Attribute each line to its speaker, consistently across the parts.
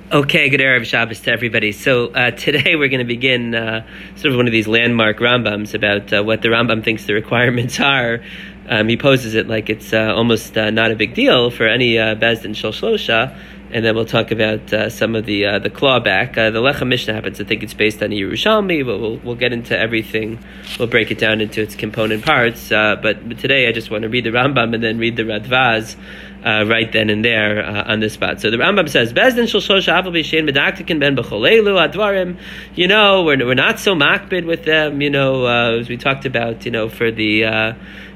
Speaker 1: Okay, good Erev Shabbos to everybody. So today we're going to begin sort of one of these landmark Rambams about what the Rambam thinks the requirements are. He poses it like it's almost not a big deal for any Bezdin Shel Shlosha, and then we'll talk about some of the clawback. The Lechem Mishnah happens to think it's based on the Yerushalmi, but we'll get into everything. We'll break it down into its component parts. But today I just want to read the Rambam and then read the Radvaz right then and there on the spot. So the Rambam says, Bezdin Shel Shlosha Aval B'Shein Medaktikin Ben B'Cholelu Advarim. We're not so makbid with them. As we talked about, for the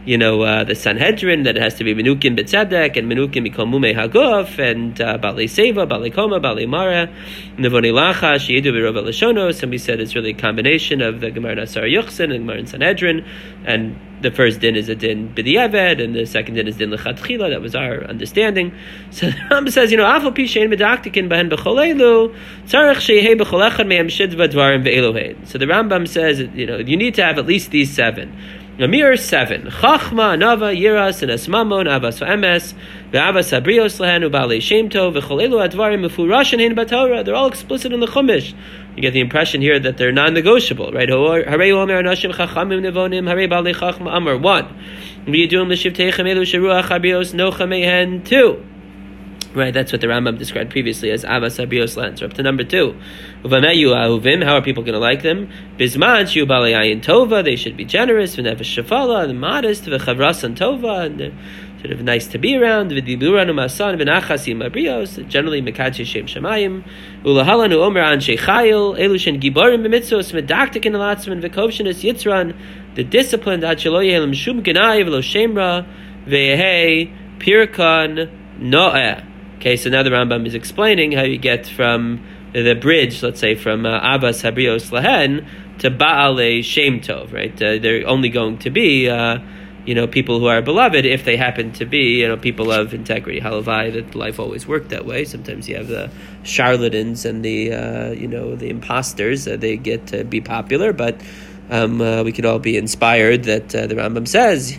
Speaker 1: Sanhedrin, that it has to be Menukim B'Tzedek and Menukim Mikol Mumei Haguf and Balei Seva, Balei Koma, Balei Mara, Nevoni Lacha, Sheyidu B'Rov Lashonos, and we said it's really a combination of the Gemara Nasar Yuchsin and the Gemara in Sanhedrin, and the first din is a din b'diavad, and the second din is din lechatchila. That was our understanding. So the Rambam says, Afal pi shein medaktikin b'hen b'cholelu, tzarech sheyehei b'chol echad mehem shidva dvarim ve'elohein. So the Rambam says, you need to have at least these seven. Namir 7. Chachma, Anava, Yiras, and Asmamon, Avas Emes, Ve'avas Abrios Lehen, Ubalei Shem Tov, V'cholelu Advarim, Mefurashin Hin Batorah. They're all explicit in the Chumash. You get the impression here that they're non-negotiable, right? Harei Omer Anashim Chachamim Nevonim, Harei Balei Chachma Amar 1. V'yidum L'shivteichem Elu Sheruach Abrios Nocha Mehen 2. Right, that's what the Rambam described previously as Avas Abios Lens. We're up to number 2. Uvameyu ahuvim, how are people going to like them? Bizman shiu balei ayin tova, they should be generous, v'nefesh shafala, and modest, v'chavrasan tova, and sort of nice to be around, v'diburan umasan, v'nachasim abrios, generally mekadshe shem shamayim, ulahalanu omer anshe chayil, elushen giborim b'mitzos, medaktikin alatzman, v'kovshin es yitzran, the disciplined, ad shelo yehelim shum genai, v'lo shemra, v'yehei pirkan no'eh. Okay, so now the Rambam is explaining how you get from the bridge, let's say from Avas Habrios Lahen to Ba'alei Shem Tov, right? They're only going to be, people who are beloved if they happen to be, people of integrity. Halavai, that life always worked that way. Sometimes you have the charlatans and the, the imposters. They get to be popular, but we could all be inspired that the Rambam says,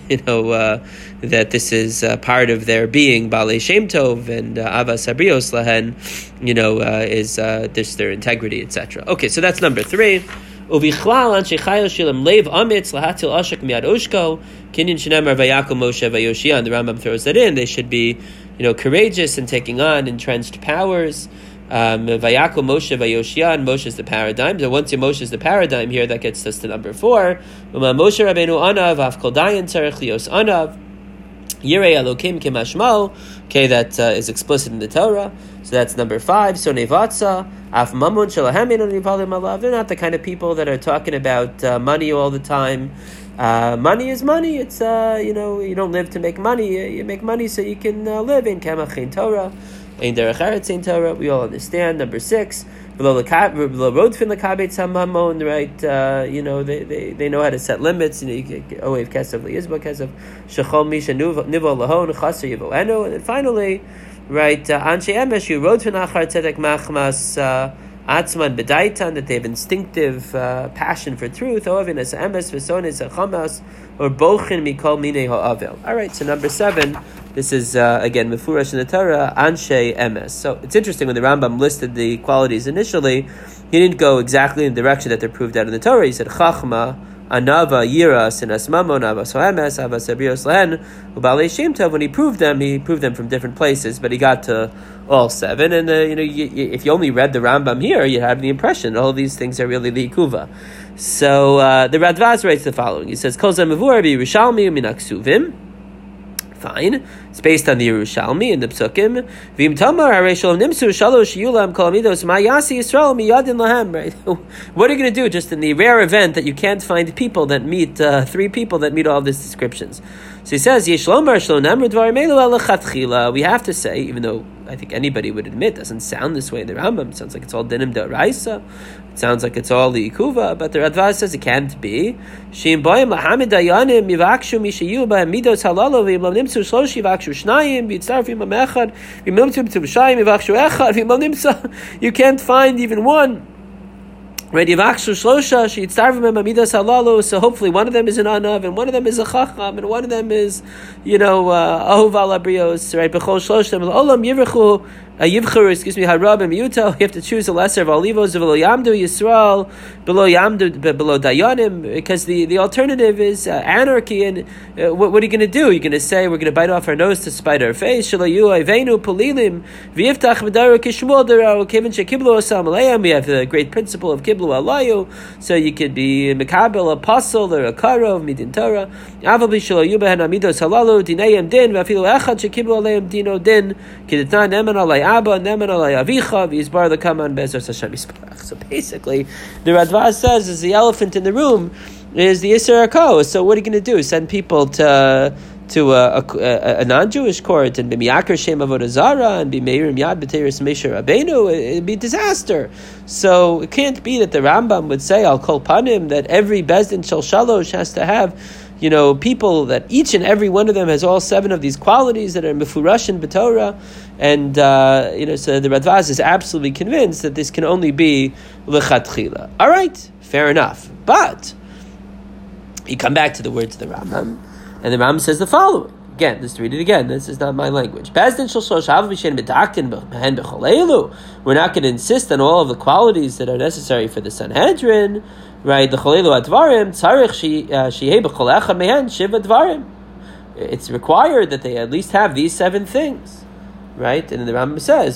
Speaker 1: that this is part of their being, Balei Shem Tov and Avas Habrios Lahen, is just their integrity, etc. Okay, so that's number 3. Uvichlal anshe chayil shilam leiv amitz lahatil ashak miad oshko kinyan shenemar vayakum Moshe vayoshian. The Rambam throws that in. They should be, courageous in taking on entrenched powers. Vayakum Moshe Vayoshian. Moshe is the paradigm. So once Moshe is the paradigm here, that gets us to number 4. Moshe Rabbeinu Anav Afkol Dayan Tzarech Lios Anav Yirei Elokim Kimashmo. Okay, that is explicit in the Torah. So that's number 5. So Nevatza Af Mamun Shalahem Nivalim Alav. They're not the kind of people that are talking about money all the time. Money is money. It's you don't live to make money. You make money so you can live in Kamach in Torah. In Derech Eretz in Torah, we all understand. Number 6, right? They know how to set limits. Oev Kesef Liyizba Kesef Shechol Misha Nivo Lahon Chaser Yivo Eno. And then finally, right? Anshe Emesh you wrote from Achar Tzedek Machmas Atzman B'Daitan, that they have instinctive passion for truth. Oevin as Emes V'Sonis Achamas or Bochin Mikol Minei Ha'avel. All right, so number 7. This is, again, Mefurash in the Torah, Anshe Emes. So it's interesting, when the Rambam listed the qualities initially, he didn't go exactly in the direction that they're proved out in the Torah. He said, Chachma, Anava, Yiras, and Asmamon, Avas Emes, Avas Abrios Lehen, Ubalei Shem Tov. When he proved them from different places, but he got to all 7. And, if you only read the Rambam here, you'd have the impression all of these things are really Likuva. So the Radvaz writes the following. He says, Kol Zemavur B'Yerushalmi U'Minaksuvim. Fine. It's based on the Yerushalmi and the Psukim. V'im tamar harei shalom nimsu shalosh yulam kol amidos ma'yasi Yisrael miyadin lahem. Right? What are you going to do? Just in the rare event that you can't find people that meet 3 people that meet all of these descriptions. So he says, we have to say, even though I think anybody would admit it doesn't sound this way in the Rambam, it sounds like it's all dinim da'raisa, it sounds like it's all the ikuva, but the Radvaz says it can't be. You can't find even one. Right, Yivakshu Shlosha, Sheyitzarvim Amidas Halalu. So hopefully one of them is an Anav, and one of them is a Chacham, and one of them is, Ahov Al Abrios. Right, Bechol Shloshtem Olam Yivrechu harab and miyuta. You have to choose the lesser of olivos of yamdu Yisrael below dayanim, because the alternative is anarchy. And what are you going to do? You're going to say we're going to bite off our nose to spite our face. Shalayu ayvenu polilim v'yiftach v'daru kishmol deraw kevin shekiblu osam alayim. We have the great principle of kiblu alayu. So you could be mekabel apostle or a karov midin Torah. Aval b'shalayu behen amidos halalu dinayim din v'afilu echad shekiblu alayim dino din kidetnan neman alay abba neman alay avicha v'yizbar l'kaman bezos Hashem yisparach. So basically, the Radvaz says is the elephant in the room is the Yisur HaKos. So what are you going to do? Send people to a non-Jewish court and be miyakar shem avodah zara and be meirim yad b'teiris Moshe Rabbeinu? It'd be disaster. So it can't be that the Rambam would say al kol panim that every bezdin shel shalosh has to have, people that each and every one of them has all 7 of these qualities that are mefurashin b'Torah, and so the Radvaz is absolutely convinced that this can only be lechatchila. All right, fair enough, but you come back to the words of the Rambam, and the Rambam says the following. Again, let's read it again. This is not my language. We're not going to insist on all of the qualities that are necessary for the Sanhedrin, right? It's required that they at least have these 7 things, right? And then the Rambam says,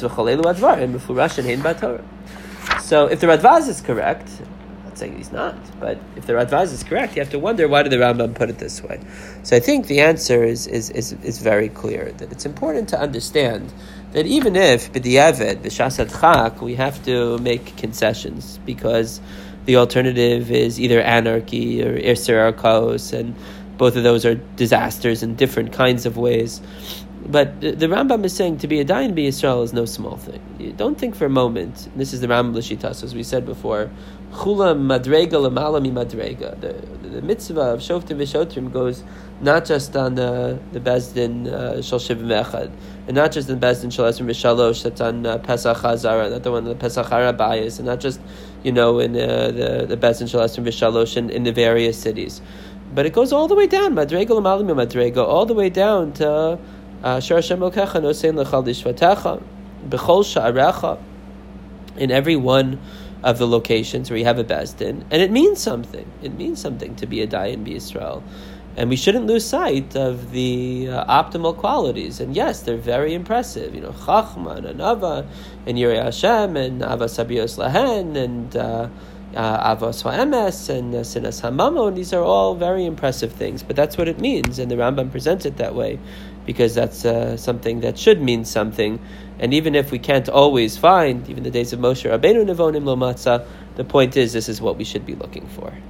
Speaker 1: so if the Radvaz is correct, saying he's not, but if the Radvaz is correct, you have to wonder, why did the Rambam put it this way? So I think the answer is very clear, that it's important to understand that even if b'diavad b'shas adchak we have to make concessions, because the alternative is either anarchy or Yisur HaKos, and both of those are disasters in different kinds of ways. But the Rambam is saying to be a dayan b'Yisrael is no small thing. You don't think for a moment, and this is the Rambam L'Shitas, as we said before, chula madrega l'mala mi madrega. The mitzvah of shoftim v'shotrim goes not just on the Bezdin shel shivim echad, and not just in Bezdin shel esrim v'shalosh, that's on Pesach Hazara, not the one in the Pesach Harabayas, and not just in the Bezdin shel esrim v'shalosh in the various cities, but it goes all the way down madrega l'mala mi madrega, all the way down to Shar Hashem Elokecha nosein lechal dishvatecha b'chol sha'arecha, in every one of the locations where you have a Bezdin, and it means something. It means something to be a dayan b'Yisrael, and we shouldn't lose sight of the optimal qualities. And yes, they're very impressive. Chachma and Anava and Yirei Hashem and Avas Habrios Lahen and Avos Ha'emes and Sinas Hamamo, and these are all very impressive things. But that's what it means, and the Rambam presents it that way, because that's something that should mean something. And even if we can't always find, even the days of Moshe Rabbeinu Nevonim Lo Matzah, the point is, this is what we should be looking for.